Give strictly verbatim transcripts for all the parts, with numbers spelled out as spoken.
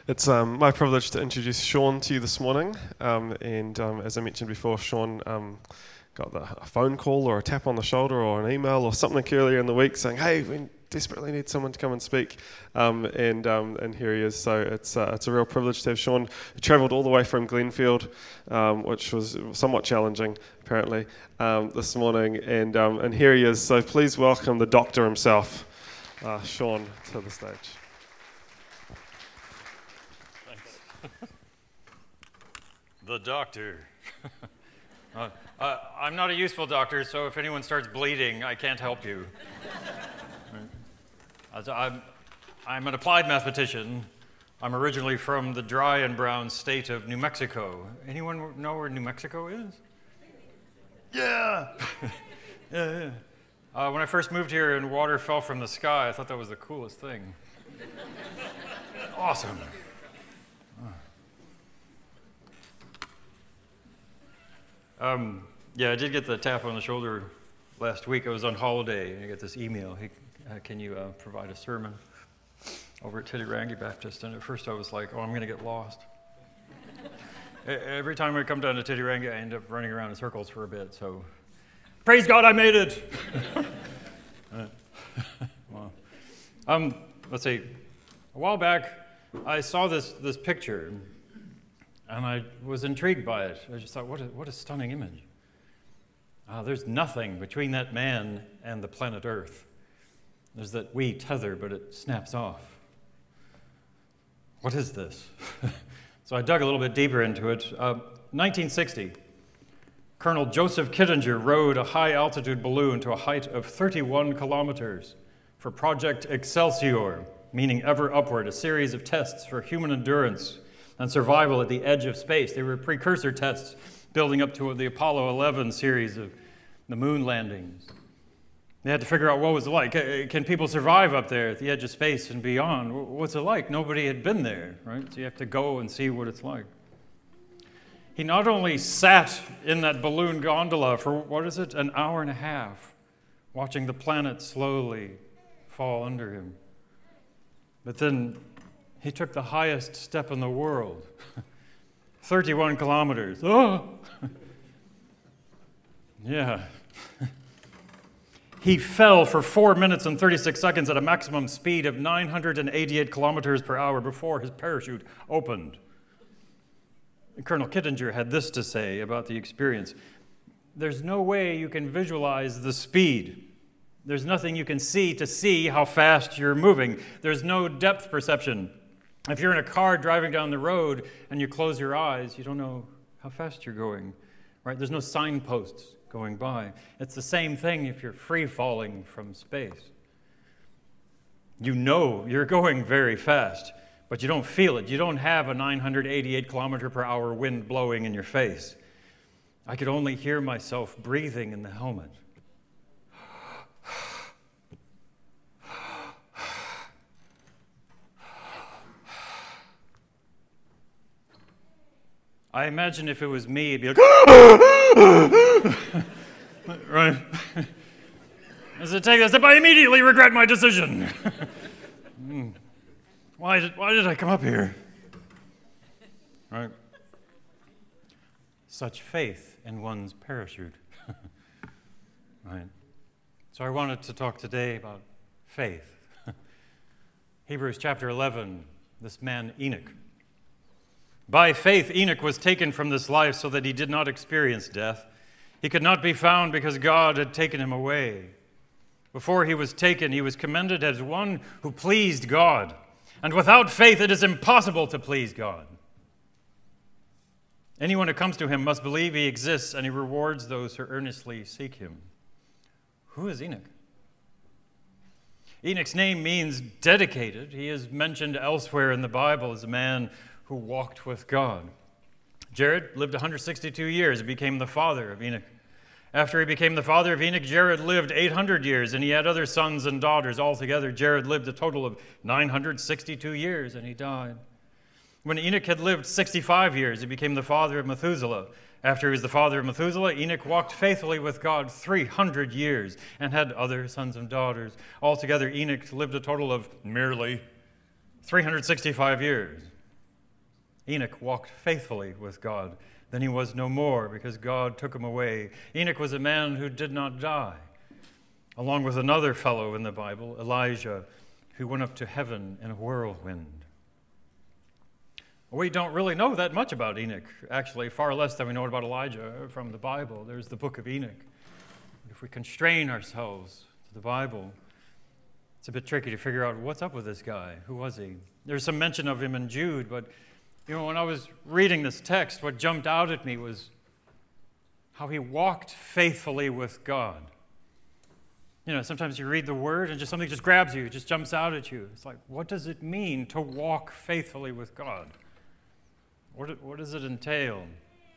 It's um, my privilege to introduce Sean to you this morning. Um, and um, as I mentioned before, Sean um, got the, a phone call or a tap on the shoulder or an email or something earlier in the week saying, hey, we desperately need someone to come and speak. Um, and um, and here he is. So it's uh, it's a real privilege to have Sean. He travelled all the way from Glenfield, um, which was somewhat challenging, apparently, um, this morning. And, um, and here he is. So please welcome the doctor himself, uh, Sean, to the stage. The doctor. uh, uh, I'm not a useful doctor, so if anyone starts bleeding, I can't help you. As I'm, I'm an applied mathematician. I'm originally from the dry and brown state of New Mexico. Anyone know where New Mexico is? Yeah! yeah, yeah. Uh, when I first moved here and water fell from the sky, I thought that was the coolest thing. Awesome. Um, yeah, I did get the tap on the shoulder last week. I was on holiday, and I got this email. Hey, uh, can you uh, provide a sermon over at Titirangi Baptist? And at first I was like, oh, I'm going to get lost. Every time I come down to Titirangi, I end up running around in circles for a bit. So, praise God, I made it! uh, well, um, let's see. A while back, I saw this, this picture. And I was intrigued by it. I just thought, what a, what a stunning image. Uh, there's nothing between that man and the planet Earth. There's that wee tether, but it snaps off. What is this? So I dug a little bit deeper into it. Uh, nineteen sixty, Colonel Joseph Kittinger rode a high-altitude balloon to a height of thirty-one kilometers for Project Excelsior, meaning ever upward, a series of tests for human endurance and survival at the edge of space. They were precursor tests building up to the Apollo eleven series of the moon landings. They had to figure out what was it like. Can people survive up there at the edge of space and beyond? What's it like? Nobody had been there, right? So you have to go and see what it's like. He not only sat in that balloon gondola for, what is it, an hour and a half, watching the planet slowly fall under him, but then he took the highest step in the world, thirty-one kilometers. Oh! yeah. He fell for four minutes and thirty-six seconds at a maximum speed of nine hundred eighty-eight kilometers per hour before his parachute opened. Colonel Kittinger had this to say about the experience. There's no way you can visualize the speed. There's nothing you can see to see how fast you're moving. There's no depth perception. If you're in a car driving down the road and you close your eyes, you don't know how fast you're going, right? There's no signposts going by. It's the same thing if you're free falling from space. You know you're going very fast, but you don't feel it. You don't have a nine hundred eighty-eight kilometer per hour wind blowing in your face. I could only hear myself breathing in the helmet. I imagine if it was me, it'd be like, right? As it takes a step, I immediately regret my decision. why did Why did I come up here? Right? Such faith in one's parachute. Right? So I wanted to talk today about faith. Hebrews chapter eleven. This man Enoch. By faith, Enoch was taken from this life so that he did not experience death. He could not be found because God had taken him away. Before he was taken, he was commended as one who pleased God. And without faith, it is impossible to please God. Anyone who comes to him must believe he exists, and he rewards those who earnestly seek him. Who is Enoch? Enoch's name means dedicated. He is mentioned elsewhere in the Bible as a man who walked with God. Jared lived one hundred sixty-two years and became the father of Enoch. After he became the father of Enoch, Jared lived eight hundred years, and he had other sons and daughters. Altogether, Jared lived a total of nine hundred sixty-two years, and he died. When Enoch had lived sixty-five years, he became the father of Methuselah. After he was the father of Methuselah, Enoch walked faithfully with God three hundred years and had other sons and daughters. Altogether, Enoch lived a total of merely three hundred sixty-five years. Enoch walked faithfully with God. Then he was no more because God took him away. Enoch was a man who did not die, along with another fellow in the Bible, Elijah, who went up to heaven in a whirlwind. We don't really know that much about Enoch, actually, far less than we know about Elijah from the Bible. There's the book of Enoch. If we constrain ourselves to the Bible, it's a bit tricky to figure out what's up with this guy. Who was he? There's some mention of him in Jude, but you know, when I was reading this text, what jumped out at me was how he walked faithfully with God. You know, sometimes you read the word and just something just grabs you, just jumps out at you. It's like, what does it mean to walk faithfully with God? What, what does it entail?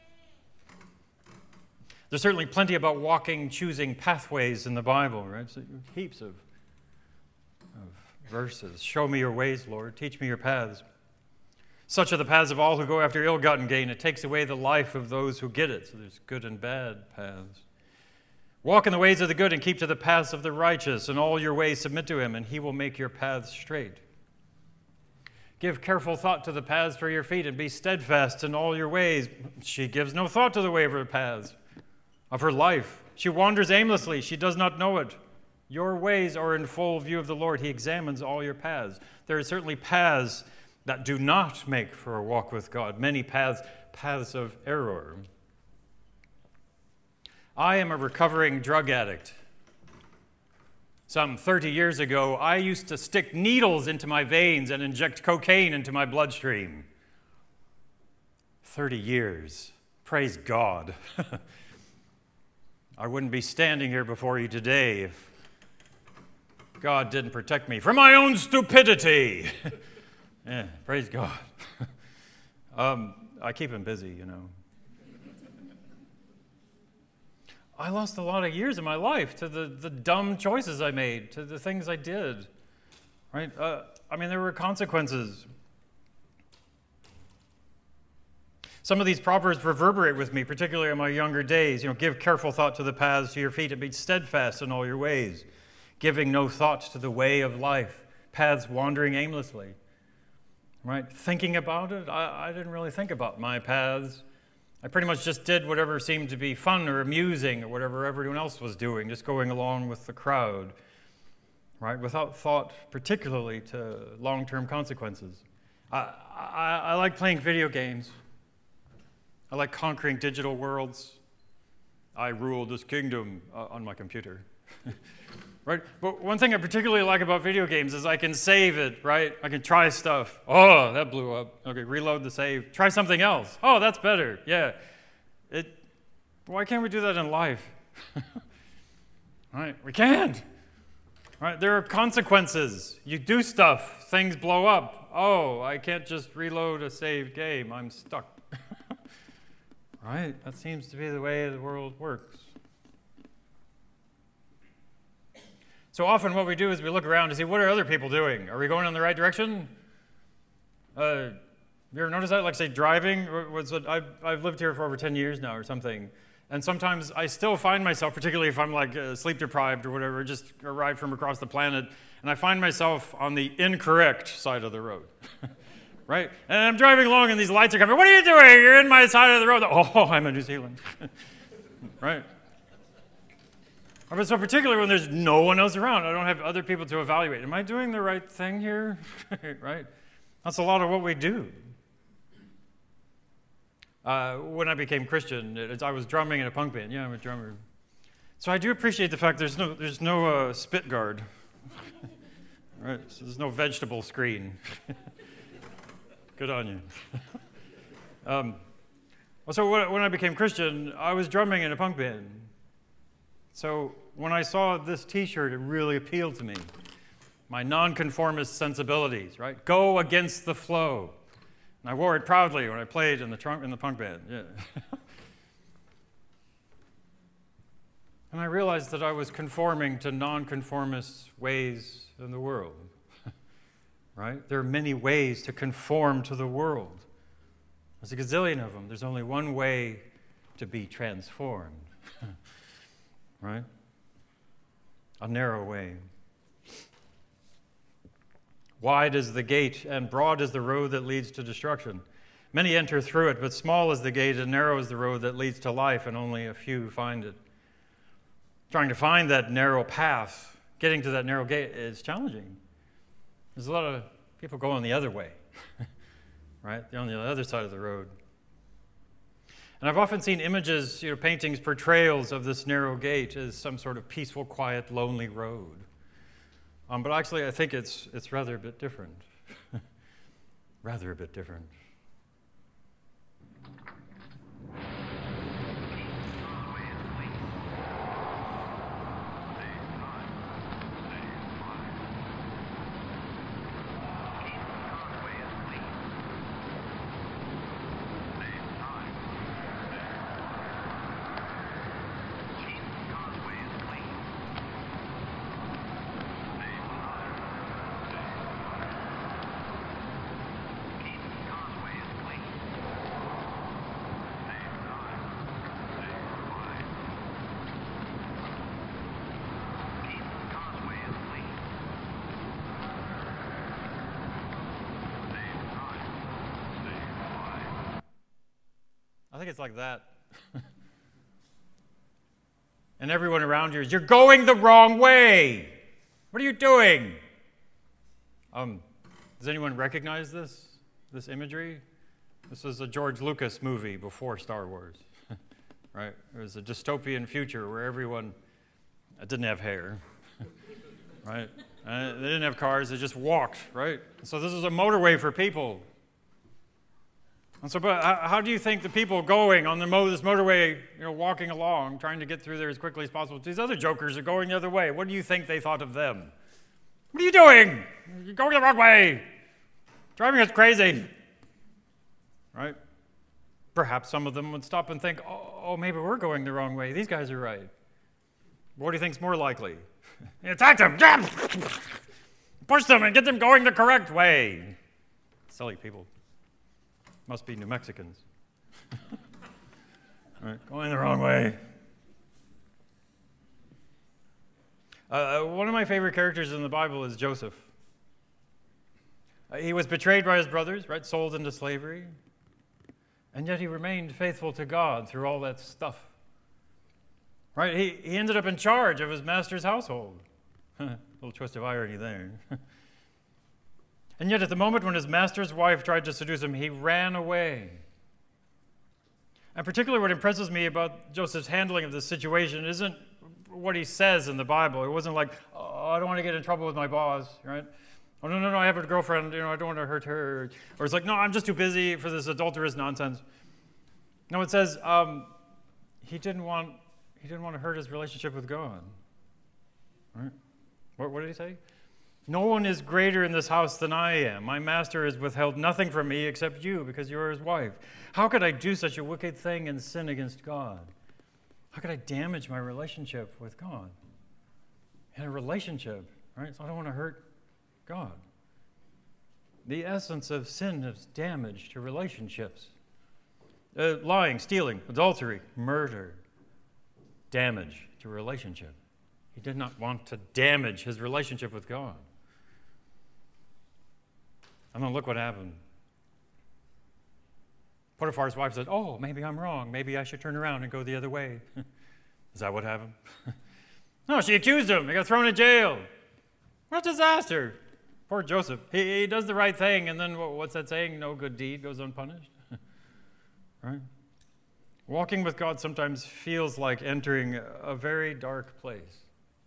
There's certainly plenty about walking, choosing pathways in the Bible, right? So heaps of, of verses. Show me your ways, Lord. Teach me your paths. Such are the paths of all who go after ill-gotten gain. It takes away the life of those who get it. So there's good and bad paths. Walk in the ways of the good and keep to the paths of the righteous. In all your ways submit to him, and he will make your paths straight. Give careful thought to the paths for your feet, and be steadfast in all your ways. She gives no thought to the way of her paths, of her life. She wanders aimlessly. She does not know it. Your ways are in full view of the Lord. He examines all your paths. There are certainly paths that do not make for a walk with God. Many paths, paths of error. I am a recovering drug addict. Some thirty years ago, I used to stick needles into my veins and inject cocaine into my bloodstream. thirty years. Praise God. I wouldn't be standing here before you today if God didn't protect me from my own stupidity. Yeah, praise God. um, I keep him busy, you know. I lost a lot of years of my life to the, the dumb choices I made, to the things I did, right? Uh, I mean, there were consequences. Some of these proverbs reverberate with me, particularly in my younger days. You know, give careful thought to the paths to your feet and be steadfast in all your ways, giving no thought to the way of life, paths wandering aimlessly. Right? Thinking about it, I, I didn't really think about my paths. I pretty much just did whatever seemed to be fun or amusing or whatever everyone else was doing, just going along with the crowd, right? Without thought particularly to long-term consequences. I, I, I like playing video games. I like conquering digital worlds. I rule this kingdom uh, on my computer. Right? But one thing I particularly like about video games is I can save it, right? I can try stuff. Oh, that blew up. Okay, reload the save. Try something else. Oh, that's better. Yeah. It. Why can't we do that in life? Right? We can't. Right? There are consequences. You do stuff. Things blow up. Oh, I can't just reload a saved game. I'm stuck. Right? That seems to be the way the world works. So often what we do is we look around to see what are other people doing. Are we going in the right direction? Uh, you ever notice that? Like, say, driving? Was it, I've, I've lived here for over ten years now or something. And sometimes I still find myself, particularly if I'm like uh, sleep deprived or whatever, just arrived from across the planet, and I find myself on the incorrect side of the road. Right? And I'm driving along and these lights are coming. What are you doing? You're in my side of the road. Oh, I'm in New Zealand. Right? But so particularly when there's no one else around, I don't have other people to evaluate. Am I doing the right thing here? Right? That's a lot of what we do. Uh, when I became Christian, it, I was drumming in a punk band. Yeah, I'm a drummer. So I do appreciate the fact there's no there's no uh, spit guard. Right? So there's no vegetable screen. Good on you. um, so when, when I became Christian, I was drumming in a punk band. So when I saw this T-shirt, it really appealed to me. My nonconformist sensibilities, right? Go against the flow. And I wore it proudly when I played in the trunk in the punk band. Yeah. And I realized that I was conforming to nonconformist ways in the world. Right? There are many ways to conform to the world. There's a gazillion of them. There's only one way to be transformed. Right? A narrow way. Wide is the gate and broad is the road that leads to destruction. Many enter through it, but small is the gate and narrow is the road that leads to life, and only a few find it. Trying to find that narrow path, getting to that narrow gate is challenging. There's a lot of people going the other way, right? They're on the other side of the road. And I've often seen images, you know, paintings, portrayals of this narrow gate as some sort of peaceful, quiet, lonely road. Um, but actually, I think it's it's rather a bit different. rather a bit different. I think it's like that. And everyone around you is, you're going the wrong way. What are you doing? Um, does anyone recognize this, this imagery? This is a George Lucas movie before Star Wars, right? It was a dystopian future where everyone didn't have hair, right? Uh, they didn't have cars, they just walked, right? So this is a motorway for people. And so, but how do you think the people going on the mo- this motorway, you know, walking along, trying to get through there as quickly as possible, these other jokers are going the other way. What do you think they thought of them? What are you doing? You're going the wrong way. Driving us crazy. Right? Perhaps some of them would stop and think, oh, oh maybe we're going the wrong way. These guys are right. What do you think's more likely? Attack them! Push them and get them going the correct way. Silly people. Must be New Mexicans. All right, going the wrong way. Uh, one of my favorite characters in the Bible is Joseph. Uh, he was betrayed by his brothers, right? Sold into slavery. And yet he remained faithful to God through all that stuff. Right? He, he ended up in charge of his master's household. Little twist of irony there. And yet at the moment when his master's wife tried to seduce him, he ran away. And particularly what impresses me about Joseph's handling of this situation isn't what he says in the Bible. It wasn't like, oh, I don't want to get in trouble with my boss, right? Oh, no, no, no, I have a girlfriend, you know, I don't want to hurt her. Or it's like, no, I'm just too busy for this adulterous nonsense. No, it says um, he didn't want he didn't want to hurt his relationship with God. Right? What, what did he say? No one is greater in this house than I am. My master has withheld nothing from me except you, because you're his wife. How could I do such a wicked thing and sin against God? How could I damage my relationship with God? In a relationship, right? So I don't want to hurt God. The essence of sin is damage to relationships. Uh, lying, stealing, adultery, murder, damage to relationship. He did not want to damage his relationship with God. And then look what happened. Potiphar's wife said, oh, maybe I'm wrong. Maybe I should turn around and go the other way. Is that what happened? No, she accused him. He got thrown in jail. What a disaster. Poor Joseph. He, he does the right thing, and then what's that saying? No good deed goes unpunished. Right? Walking with God sometimes feels like entering a very dark place.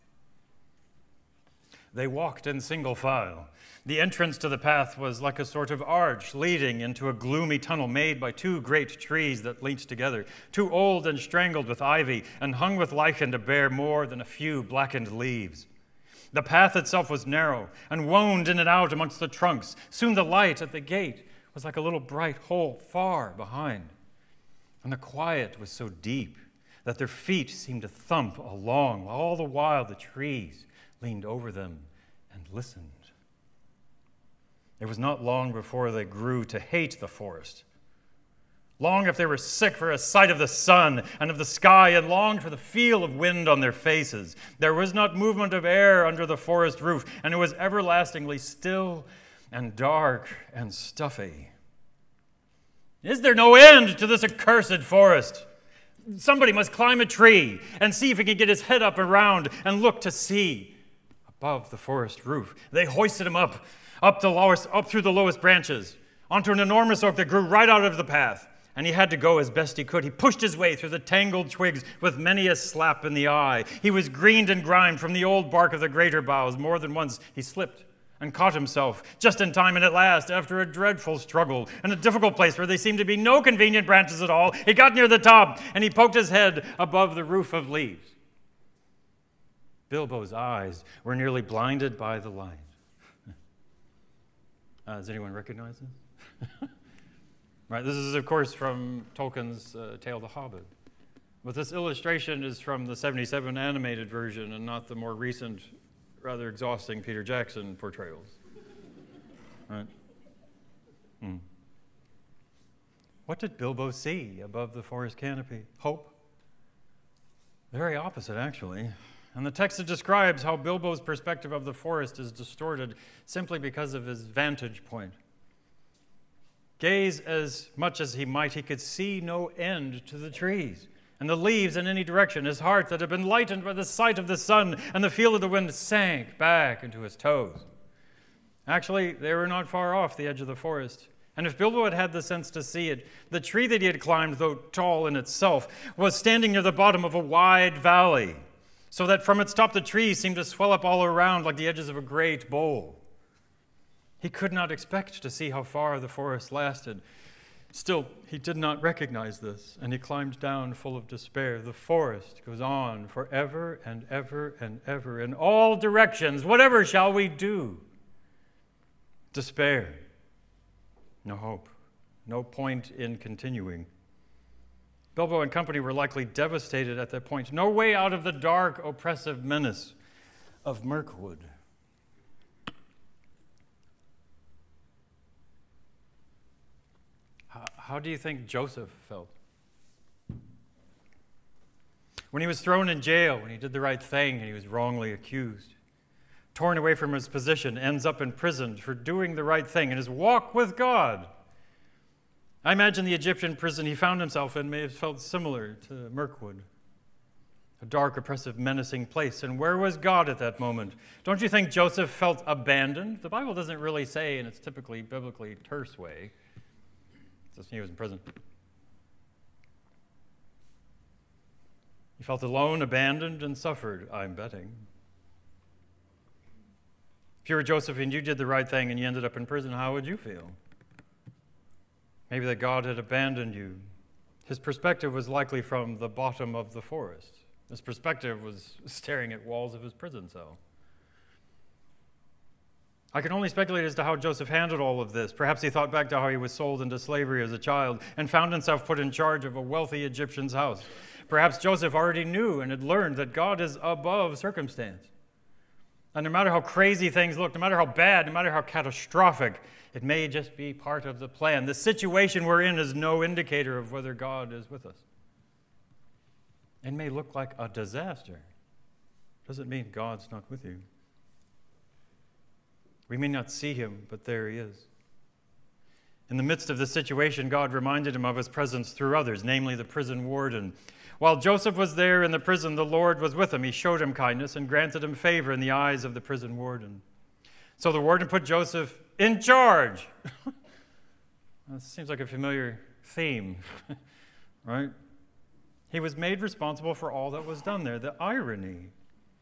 They walked in single file. The entrance to the path was like a sort of arch leading into a gloomy tunnel made by two great trees that linked together, too old and strangled with ivy and hung with lichen to bear more than a few blackened leaves. The path itself was narrow and wound in and out amongst the trunks. Soon the light at the gate was like a little bright hole far behind. And the quiet was so deep that their feet seemed to thump along, while all the while the trees leaned over them and listened. It was not long before they grew to hate the forest. Long if they were sick for a sight of the sun and of the sky, and longed for the feel of wind on their faces. There was not movement of air under the forest roof, and it was everlastingly still and dark and stuffy. Is there no end to this accursed forest? Somebody must climb a tree and see if he can get his head up around and look to see. Above the forest roof, they hoisted him up, up, the lowest, up through the lowest branches, onto an enormous oak that grew right out of the path. And he had to go as best he could. He pushed his way through the tangled twigs with many a slap in the eye. He was greened and grimed from the old bark of the greater boughs. More than once he slipped and caught himself just in time, and at last, after a dreadful struggle in a difficult place where there seemed to be no convenient branches at all, he got near the top, and he poked his head above the roof of leaves. Bilbo's eyes were nearly blinded by the light. Uh, does anyone recognize this? Right, this is, of course, from Tolkien's uh, Tale of the Hobbit. But this illustration is from the seventy-seven animated version and not the more recent, rather exhausting Peter Jackson portrayals. Right? Hmm. What did Bilbo see above the forest canopy? Hope? The very opposite, actually. And the text describes how Bilbo's perspective of the forest is distorted simply because of his vantage point. Gaze as much as he might, he could see no end to the trees and the leaves in any direction. His heart, that had been lightened by the sight of the sun and the feel of the wind, sank back into his toes. Actually, they were not far off the edge of the forest. And if Bilbo had had the sense to see it, the tree that he had climbed, though tall in itself, was standing near the bottom of a wide valley, so that from its top the trees seemed to swell up all around like the edges of a great bowl. He could not expect to see how far the forest lasted. Still, he did not recognize this, and he climbed down full of despair. The forest goes on forever and ever and ever in all directions. Whatever shall we do? Despair. No hope. No point in continuing. Bilbo and company were likely devastated at that point. No way out of the dark, oppressive menace of Mirkwood. How do you think Joseph felt? When he was thrown in jail, when he did the right thing and he was wrongly accused, torn away from his position, ends up imprisoned for doing the right thing in his walk with God. I imagine the Egyptian prison he found himself in may have felt similar to Mirkwood, a dark, oppressive, menacing place. And where was God at that moment? Don't you think Joseph felt abandoned? The Bible doesn't really say in its typically biblically terse way. He was in prison. He felt alone, abandoned, and suffered, I'm betting. If you were Joseph and you did the right thing and you ended up in prison, how would you feel? Maybe that God had abandoned you. His perspective was likely from the bottom of the forest. His perspective was staring at walls of his prison cell. I can only speculate as to how Joseph handled all of this. Perhaps he thought back to how he was sold into slavery as a child and found himself put in charge of a wealthy Egyptian's house. Perhaps Joseph already knew and had learned that God is above circumstance. And no matter how crazy things look, no matter how bad, no matter how catastrophic, it may just be part of the plan. The situation we're in is no indicator of whether God is with us. It may look like a disaster. Doesn't mean God's not with you. We may not see him, but there he is. In the midst of this situation, God reminded him of his presence through others, namely the prison warden. While Joseph was there in the prison, the Lord was with him. He showed him kindness and granted him favor in the eyes of the prison warden. So the warden put Joseph in charge. That seems like a familiar theme, right? He was made responsible for all that was done there. The irony.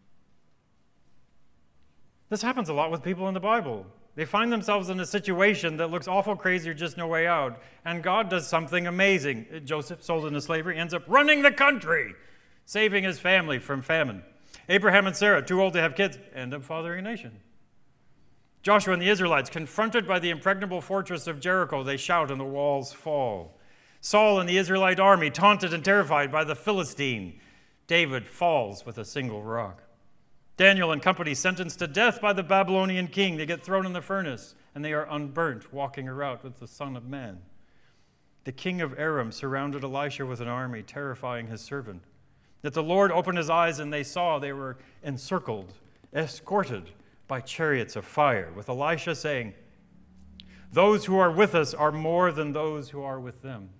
This happens a lot with people in the Bible. They find themselves in a situation that looks awful crazy or just no way out, and God does something amazing. Joseph, sold into slavery, ends up running the country, saving his family from famine. Abraham and Sarah, too old to have kids, end up fathering a nation. Joshua and the Israelites, confronted by the impregnable fortress of Jericho, they shout and the walls fall. Saul and the Israelite army, taunted and terrified by the Philistine, David falls with a single rock. Daniel and company sentenced to death by the Babylonian king. They get thrown in the furnace, and they are unburnt, walking around with the Son of Man. The king of Aram surrounded Elisha with an army, terrifying his servant. That the Lord opened his eyes, and they saw they were encircled, escorted by chariots of fire, with Elisha saying, Those who are with us are more than those who are with them.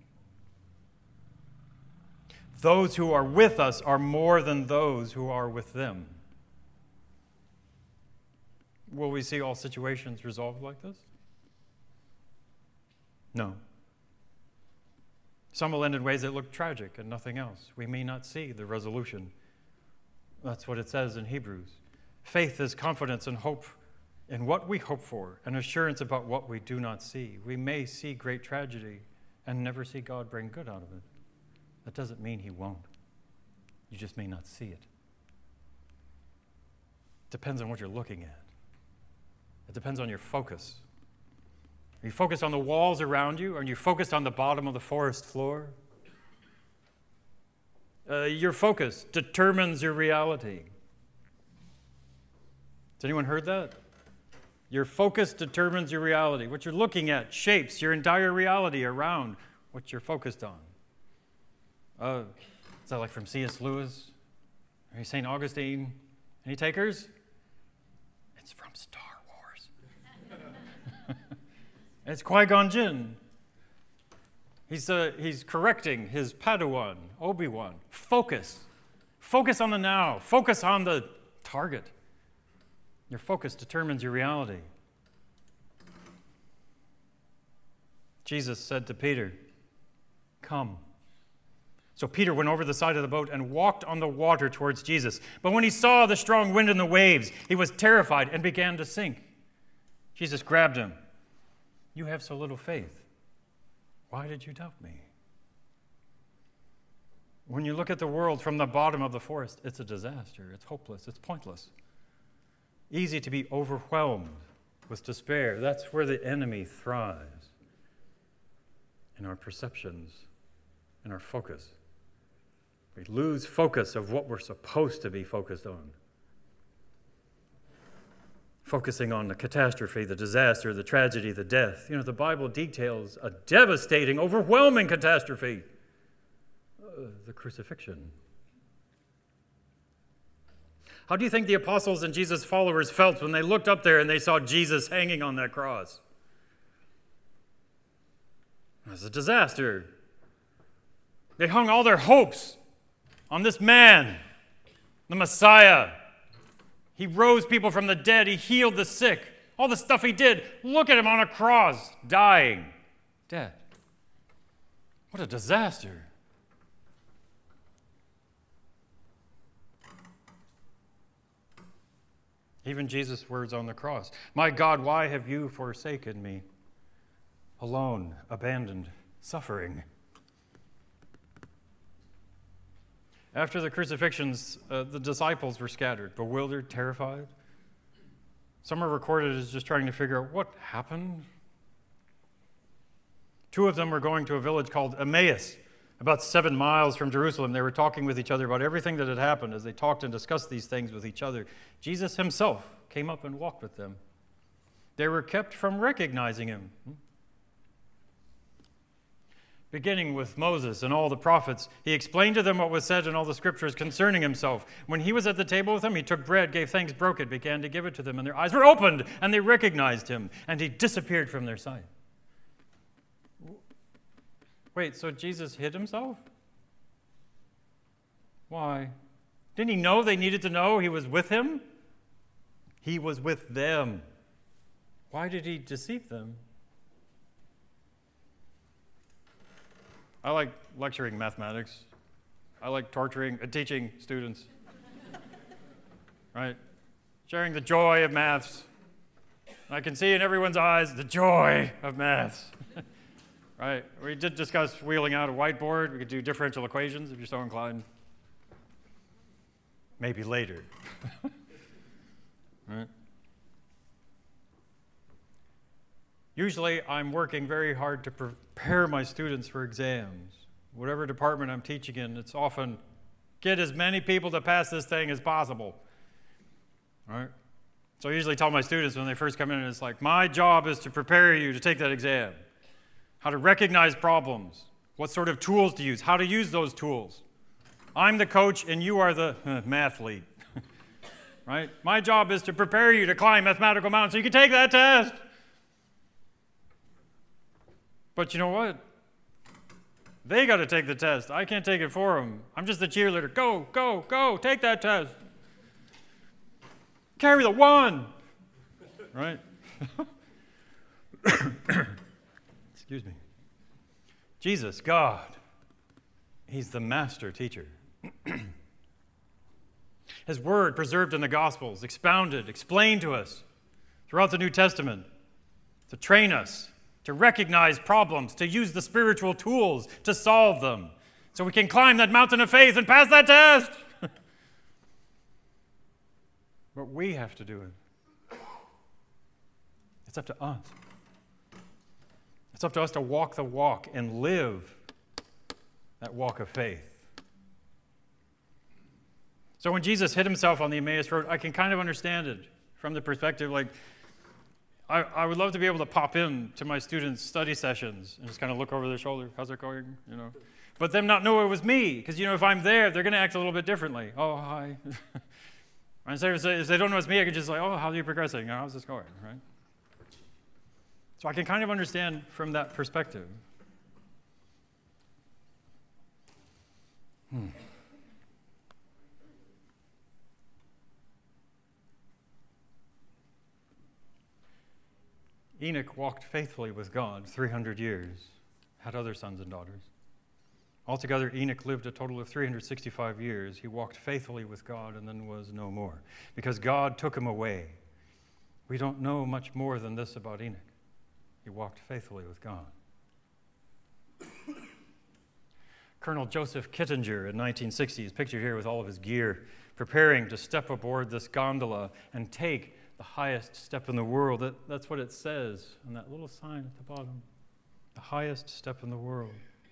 Those who are with us are more than those who are with them. Will we see all situations resolved like this? No. Some will end in ways that look tragic and nothing else. We may not see the resolution. That's what it says in Hebrews. Faith is confidence and hope in what we hope for, and assurance about what we do not see. We may see great tragedy and never see God bring good out of it. That doesn't mean he won't. You just may not see it. Depends on what you're looking at. It depends on your focus. Are you focused on the walls around you? Or are you focused on the bottom of the forest floor? Uh, your focus determines your reality. Has anyone heard that? Your focus determines your reality. What you're looking at shapes your entire reality around what you're focused on. Uh, is that like from C S Lewis? Or Saint Augustine? Any takers? It's from Star Wars. It's Qui-Gon Jinn. He's, uh, he's correcting his Padawan, Obi-Wan. Focus. Focus on the now. Focus on the target. Your focus determines your reality. Jesus said to Peter, "Come." So Peter went over the side of the boat and walked on the water towards Jesus. But when he saw the strong wind and the waves, he was terrified and began to sink. Jesus grabbed him. "You have so little faith. Why did you doubt me?" When you look at the world from the bottom of the forest, it's a disaster. It's hopeless. It's pointless. Easy to be overwhelmed with despair. That's where the enemy thrives. In our perceptions, in our focus. We lose focus of what we're supposed to be focused on. Focusing on the catastrophe, the disaster, the tragedy, the death. You know, the Bible details a devastating, overwhelming catastrophe. Uh, the crucifixion. How do you think the apostles and Jesus' followers felt when they looked up there and they saw Jesus hanging on that cross? It was a disaster. They hung all their hopes on this man, the Messiah. He rose people from the dead. He healed the sick. All the stuff he did. Look at him on a cross, dying, dead. What a disaster. Even Jesus' words on the cross. "My God, why have you forsaken me? Alone, abandoned, suffering." After the crucifixions, uh, the disciples were scattered, bewildered, terrified. Some are recorded as just trying to figure out what happened. Two of them were going to a village called Emmaus, about seven miles from Jerusalem. They were talking with each other about everything that had happened. As they talked and discussed these things with each other, Jesus himself came up and walked with them. They were kept from recognizing him. Beginning with Moses and all the prophets, he explained to them what was said in all the scriptures concerning himself. When he was at the table with them, he took bread, gave thanks, broke it, began to give it to them, and their eyes were opened, and they recognized him, and he disappeared from their sight. Wait, so Jesus hid himself? Why? Didn't he know they needed to know he was with him? He was with them. Why did he deceive them? I like lecturing mathematics. I like torturing, uh, teaching students. Right? Sharing the joy of maths. I can see in everyone's eyes the joy of maths. Right? We did discuss wheeling out a whiteboard. We could do differential equations if you're so inclined. Maybe later. Right? Usually, I'm working very hard to prepare my students for exams. Whatever department I'm teaching in, it's often get as many people to pass this thing as possible. All right? So I usually tell my students when they first come in, it's like, my job is to prepare you to take that exam. How to recognize problems, what sort of tools to use, how to use those tools. I'm the coach and you are the uh, math lead. Right? My job is to prepare you to climb mathematical mountains so you can take that test. But you know what? They got to take the test. I can't take it for them. I'm just the cheerleader. Go, go, go, take that test. Carry the one. Right? Excuse me. Jesus, God, he's the master teacher. His word preserved in the Gospels, expounded, explained to us throughout the New Testament to train us, to recognize problems, to use the spiritual tools to solve them so we can climb that mountain of faith and pass that test. But we have to do it. It's up to us. It's up to us to walk the walk and live that walk of faith. So when Jesus hit himself on the Emmaus Road, I can kind of understand it from the perspective, like, I, I would love to be able to pop in to my students' study sessions and just kind of look over their shoulder. How's it going? You know, but them not know it was me, because, you know, if I'm there, they're going to act a little bit differently. Oh, hi. And so if they don't know it's me, I can just like, oh, how are you progressing? How's this going, right? So I can kind of understand from that perspective. Hmm. Enoch walked faithfully with God three hundred years, had other sons and daughters. Altogether, Enoch lived a total of three hundred sixty-five years. He walked faithfully with God and then was no more, because God took him away. We don't know much more than this about Enoch. He walked faithfully with God. Colonel Joseph Kittinger in nineteen sixty is pictured here with all of his gear, preparing to step aboard this gondola and take the highest step in the world. That, that's what it says on that little sign at the bottom. The highest step in the world.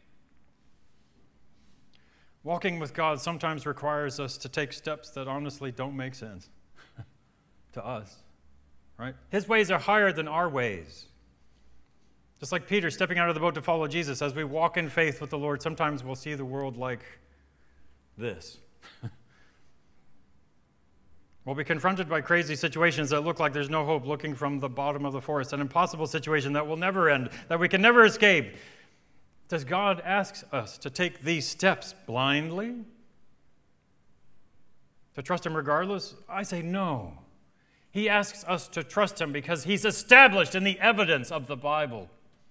Walking with God sometimes requires us to take steps that honestly don't make sense to us, right? His ways are higher than our ways. Just like Peter stepping out of the boat to follow Jesus, as we walk in faith with the Lord, sometimes we'll see the world like this. We'll be confronted by crazy situations that look like there's no hope, looking from the bottom of the forest, an impossible situation that will never end, that we can never escape. Does God ask us to take these steps blindly? To trust him regardless? I say no. He asks us to trust him because he's established in the evidence of the Bible.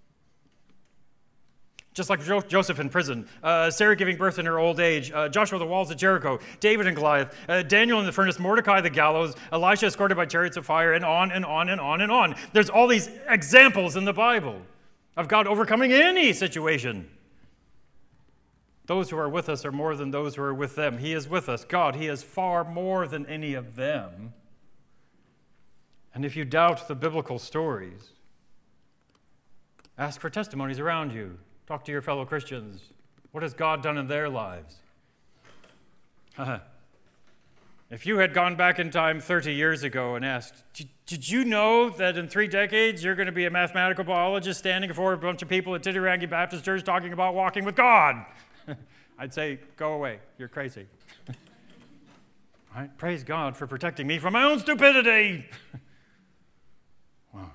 Just like jo- Joseph in prison, uh, Sarah giving birth in her old age, uh, Joshua the walls of Jericho, David and Goliath, uh, Daniel in the furnace, Mordecai the gallows, Elisha escorted by chariots of fire, and on and on and on and on. There's all these examples in the Bible of God overcoming any situation. Those who are with us are more than those who are with them. He is with us. God, he is far more than any of them. And if you doubt the biblical stories, ask for testimonies around you. Talk to your fellow Christians. What has God done in their lives? If you had gone back in time thirty years ago and asked, did you know that in three decades you're going to be a mathematical biologist standing before a bunch of people at Titirangi Baptist Church talking about walking with God? I'd say, go away. You're crazy. Right? Praise God for protecting me from my own stupidity. Wow.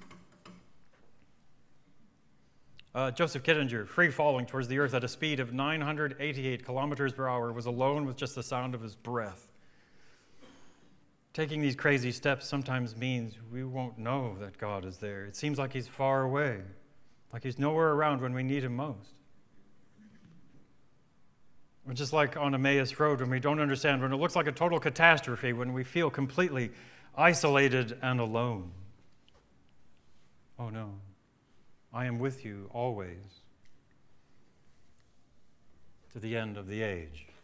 Uh, Joseph Kittinger, free falling towards the earth at a speed of nine hundred eighty-eight kilometers per hour, was alone with just the sound of his breath. Taking these crazy steps sometimes means we won't know that God is there. It seems like he's far away, like he's nowhere around when we need him most. Or just like on Emmaus Road, when we don't understand, when it looks like a total catastrophe, when we feel completely isolated and alone. Oh no. I am with you always to the end of the age.